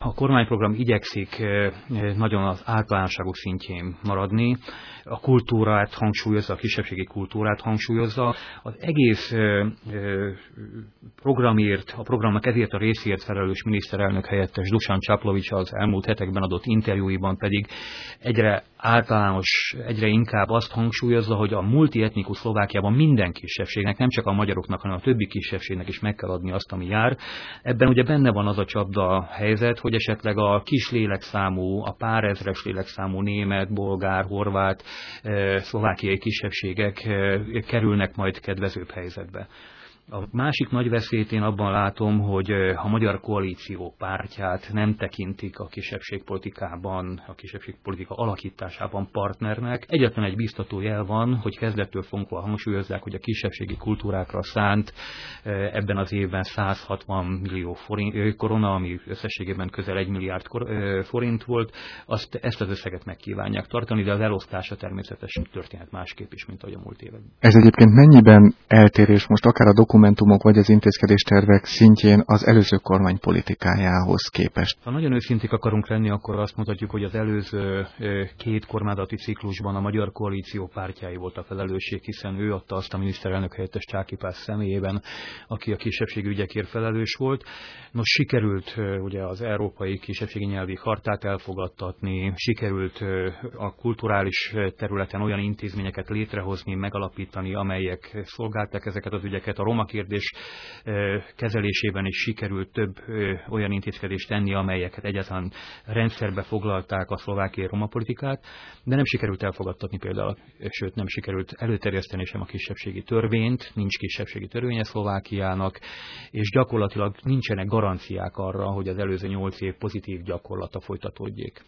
A kormányprogram igyekszik nagyon az általánosságú szintjén maradni, a kultúrát hangsúlyozza, a kisebbségi kultúrát hangsúlyozza. Az egész programért, a programnak ezért a részért felelős miniszterelnök helyettes Dusan Csaplovics az elmúlt hetekben adott interjúiban pedig egyre általános, egyre inkább azt hangsúlyozza, hogy a multietnikus Szlovákiában minden kisebbségnek, nem csak a magyaroknak, hanem a többi kisebbségnek is meg kell adni azt, ami jár. Ebben ugye benne van az a csapda helyzet, hogy esetleg a kis lélekszámú, a pár ezres lélekszámú német, bolgár, horvát, szlovákiai kisebbségek kerülnek majd kedvezőbb helyzetbe. A másik nagy veszélyt én abban látom, hogy a Magyar Koalíció pártját nem tekintik a kisebbségpolitikában, a kisebbségpolitika alakításában partnernek. Egyetlen egy biztató jel van, hogy kezdettől fogva hangsúlyozzák, hogy a kisebbségi kultúrákra szánt ebben az évben 160 millió korona, ami összességében közel 1 milliárd forint volt, ezt az összeget megkívánják tartani, de az elosztása természetesen történhet másképp is, mint ahogy a múlt években. Ez egyébként mennyiben eltérés most akár a dokumentumok vagy az intézkedéstervek szintjén az előző kormány politikájához képest? Ha nagyon őszinték akarunk lenni, akkor azt mondhatjuk, hogy az előző két kormányzati ciklusban a Magyar Koalíció pártjái volt a felelősség, hiszen ő adta azt a miniszterelnök helyettes Csáky Pál személyében, aki a kisebbségi ügyekért felelős volt. Nos, sikerült ugye az Európai Kisebbségi Nyelvi Chartát elfogadtatni, sikerült a kulturális területen olyan intézményeket létrehozni, megalapítani, amelyek szolgálták ezeket az ügyeket. A roma kérdés kezelésében is sikerült több olyan intézkedést tenni, amelyeket egyáltalán rendszerbe foglalták a szlovákiai roma politikát, de nem sikerült elfogadtatni például, sőt nem sikerült előterjeszteni sem a kisebbségi törvényt, nincs kisebbségi törvénye Szlovákiának, és gyakorlatilag nincsenek garanciák arra, hogy az előző 8 év pozitív gyakorlata folytatódjék.